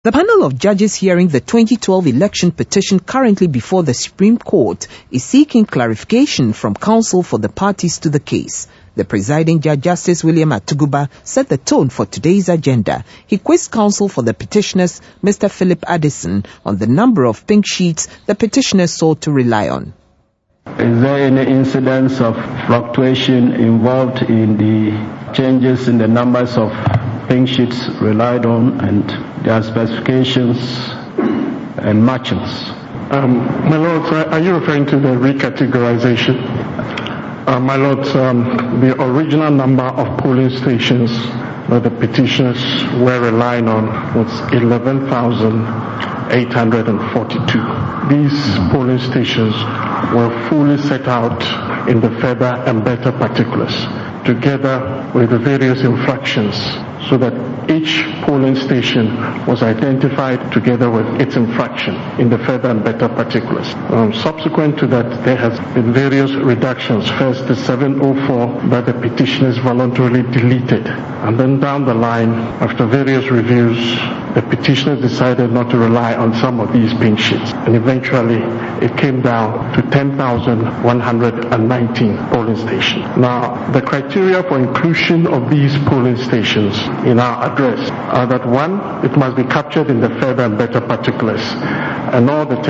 The panel of judges hearing the 2012 election petition currently before the Supreme Court is seeking clarification from counsel for the parties to the case. The presiding judge, Justice William Atuguba, set the tone for today's agenda. He quizzed counsel for the petitioners, Mr. Philip Addison, on the number of pink sheets the petitioners sought to rely on. Is there any incidence of fluctuation involved in the changes in the numbers of pink sheets relied on and their specifications and matchings? My Lord, are you referring to the recategorization? My Lord, the original number of polling stations that the petitioners were relying on was 11,842. These polling stations were fully set out in the further and better particulars, together with the various infractions, so that each polling station was identified together with its infraction in the further and better particulars. Subsequent to that, there has been various reductions. First, the 704 that the petitioners voluntarily deleted. And then down the line, after various reviews, the petitioners decided not to rely on some of these pink sheets. And eventually, it came down to 10,119 polling stations. Now, the criteria for inclusion of these polling stations in our address are that, one, it must be captured in the further and better particulars, and all the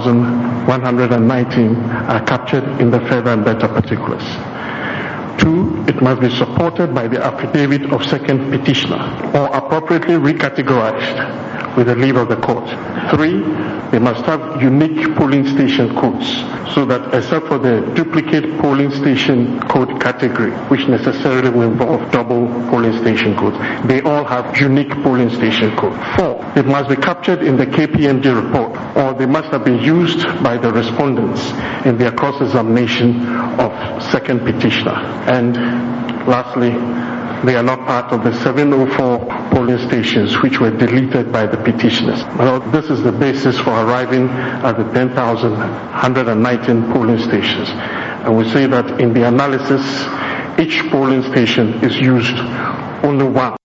10,119 are captured in the further and better particulars. Two, it must be supported by the affidavit of second petitioner or appropriately recategorized with the leave of the court. Three, they must have unique polling station codes, so that except for the duplicate polling station code category, which necessarily will involve double polling station codes, they all have unique polling station code. Four, it must be captured in the KPMG report, or they must have been used by the respondents in their cross-examination of second petitioner. And lastly, they are not part of the 704 polling stations which were deleted by the petitioners. Well, this is the basis for arriving at the 10,119 polling stations. And we say that in the analysis, each polling station is used only once.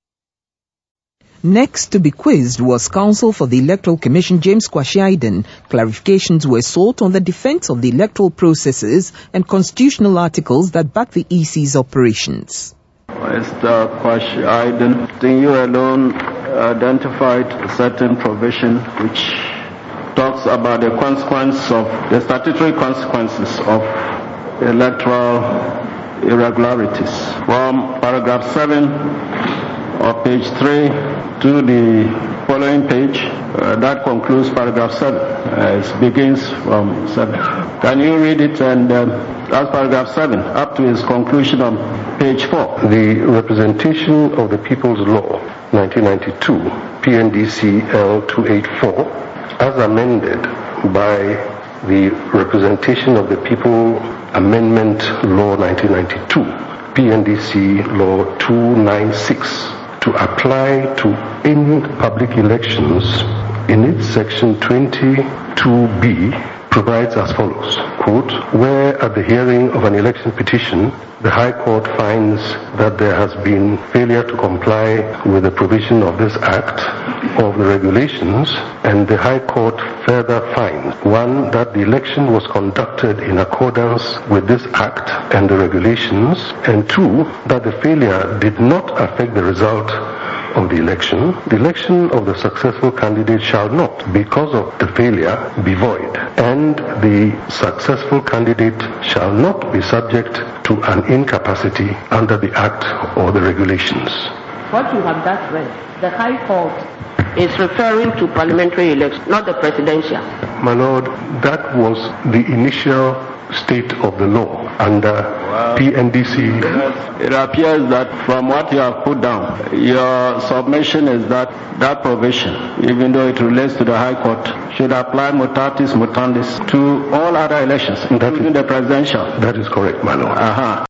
Next to be quizzed was counsel for the Electoral Commission, James Kwasi-Aiden. Clarifications were sought on the defense of the electoral processes and constitutional articles that back the EC's operations. Mr. Kwasi-Aiden, you alone identified a certain provision which talks about the consequence of the statutory consequences of electoral irregularities. From paragraph 7 of page 3 to the following page, that concludes paragraph 7. It begins from 7. Can you read it? And that's paragraph 7 up to its conclusion on page 4. The Representation of the People's Law, 1992, PNDC L284, as amended by the Representation of the People Amendment Law 1992, PNDC Law 296, to apply to any public elections in its section 22B provides as follows, quote, where at the hearing of an election petition, the High Court finds that there has been failure to comply with the provision of this Act or of the regulations, and the High Court further finds, one, that the election was conducted in accordance with this Act and the regulations, and two, that the failure did not affect the result of the election of the successful candidate shall not, because of the failure, be void, and the successful candidate shall not be subject to an incapacity under the Act or the regulations. What you have just read, the High Court is referring to parliamentary elections, not the presidential. My Lord, that was the initial state of the law under PNDC. It appears that from what you have put down, your submission is that that provision, even though it relates to the High Court, should apply mutatis mutandis to all other elections, including the presidential. That is correct, my Lord.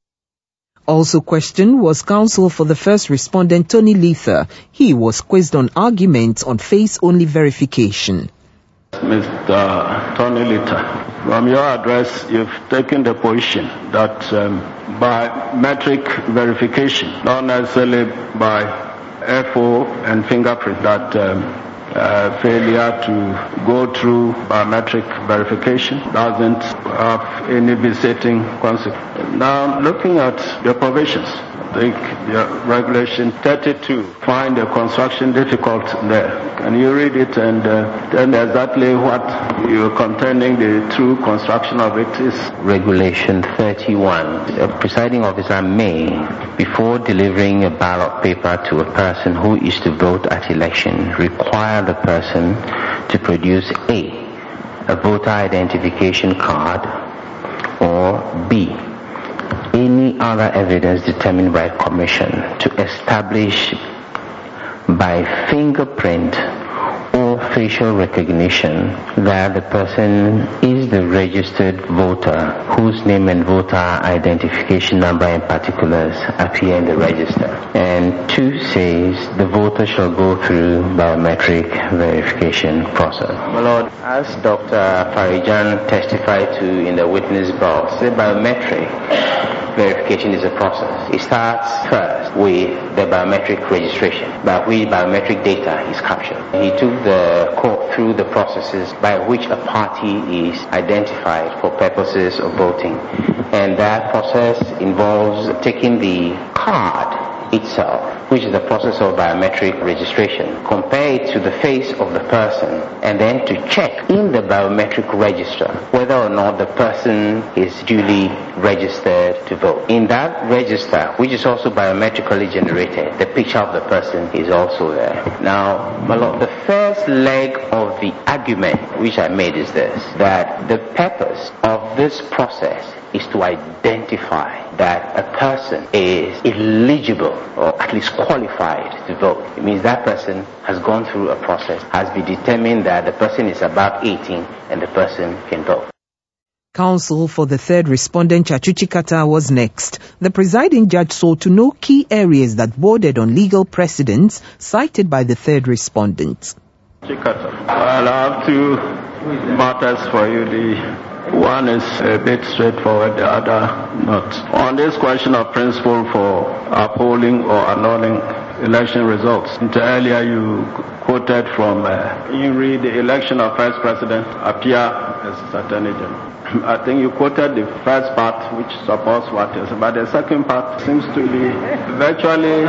Also questioned was counsel for the first respondent, Tony Lether. He was quizzed on arguments on face-only verification. Mr. Tony Lether, from your address, you've taken the position that biometric verification, not necessarily by FO and fingerprint, that failure to go through biometric verification doesn't have any visiting consequence. Now, looking at the provisions, I think the regulation 32 find the construction difficult there. Can you read it and tell me exactly what you're contending the true construction of it is? Regulation 31. A presiding officer may, before delivering a ballot paper to a person who is to vote at election, require the person to produce A voter identification card, or B, any other evidence determined by commission to establish by fingerprint or facial recognition that the person is the registered voter whose name and voter identification number and particulars appear in the register. And 2 says the voter shall go through biometric verification process. My Lord, as Dr. Farijan testified to in the witness box, the biometric verification is a process. It starts first with the biometric registration, by which biometric data is captured. He took the court through the processes by which a party is identified for purposes of voting. And that process involves taking the card itself, which is the process of biometric registration, compare it to the face of the person, and then to check in the biometric register whether or not the person is duly registered to vote. In that register, which is also biometrically generated, the picture of the person is also there. Now, my Lord, the first leg of the argument which I made is this, that the purpose of this process is to identify that a person is eligible or at least qualified to vote. It means that person has gone through a process, has been determined that the person is above 18 and the person can vote. Counsel for the third respondent, Chachuchi Kata, was next. The presiding judge sought to know key areas that bordered on legal precedents cited by the third respondent. I'll have 2 matters for you. The one is a bit straightforward, the other not. On this question of principle for upholding or annulling election results, earlier you quoted from, you read the election of first president appear as Attorney General. I think you quoted the first part, which supports what is, but the second part seems to be virtually,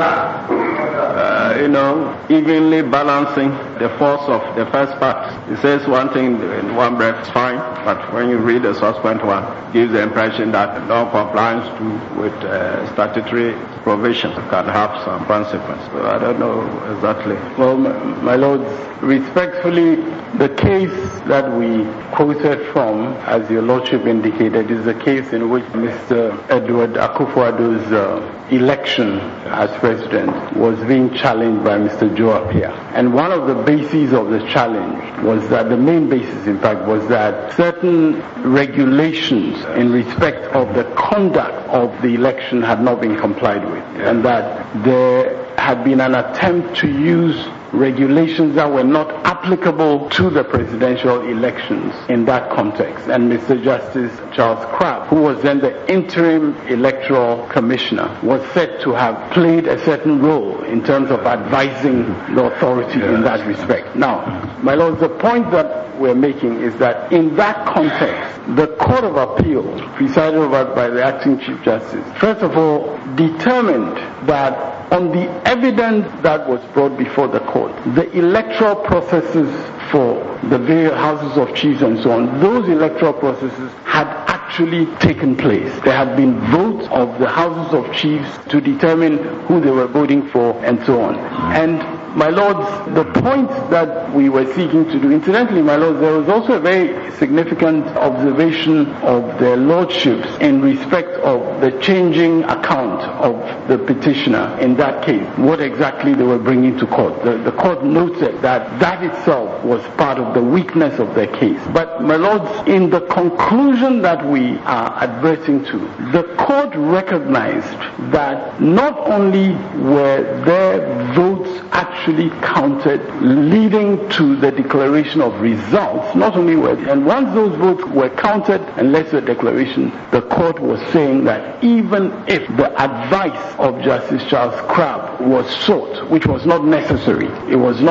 evenly balancing the force of the first part. It says one thing in one breath is fine, but when you read the subsequent one, it gives the impression that non-compliance with statutory provisions can have some consequence. So I don't know exactly. Well, my lords, respectfully, the case that we quoted from, as your lordship indicated, is the case in which Mr. Edward Akufo-Addo's election as president was being challenged by Mr. Joe Appiah. And one of the bases of the challenge was that, the main basis in fact, was that certain regulations in respect of the conduct of the election had not been complied with, and that there had been an attempt to use regulations that were not applicable to the presidential elections in that context. And Mr. Justice Charles Crabb, who was then the interim electoral commissioner, was said to have played a certain role in terms of advising the authority in that respect. Now, my lords, the point that we're making is that in that context, the Court of Appeal, presided over by the acting Chief Justice, first of all determined that on the evidence that was brought before the court, the electoral processes for the various houses of chiefs and so on, those electoral processes had actually taken place. There had been votes of the houses of chiefs to determine who they were voting for and so on. And my lords, the point that we were seeking to do, incidentally, my lords, there was also a very significant observation of their lordships in respect of the changing account of the petitioner in that case, what exactly they were bringing to court. The court noted that that itself was part of the weakness of their case. But my lords, in the conclusion that we are adverting to, the court recognized that not only were their votes actually counted, leading to the declaration of results, not only were, and once those votes were counted and led to a declaration, the court was saying that even if the advice of Justice Charles Crabb was sought, which was not necessary, it was not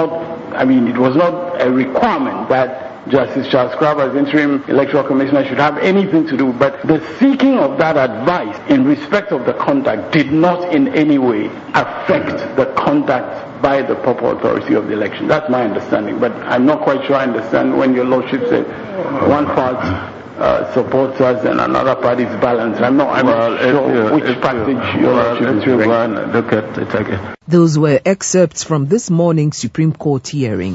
it was not a requirement that Justice Charles Crabb, as interim electoral commissioner, should have anything to do, but the seeking of that advice in respect of the conduct did not in any way affect the conduct by the proper authority of the election. That's my understanding, but I'm not quite sure I understand when your lordship said one part supports us and another part is balanced. I'm not sure which passage your lordship is referring. Those were excerpts from this morning's Supreme Court hearing.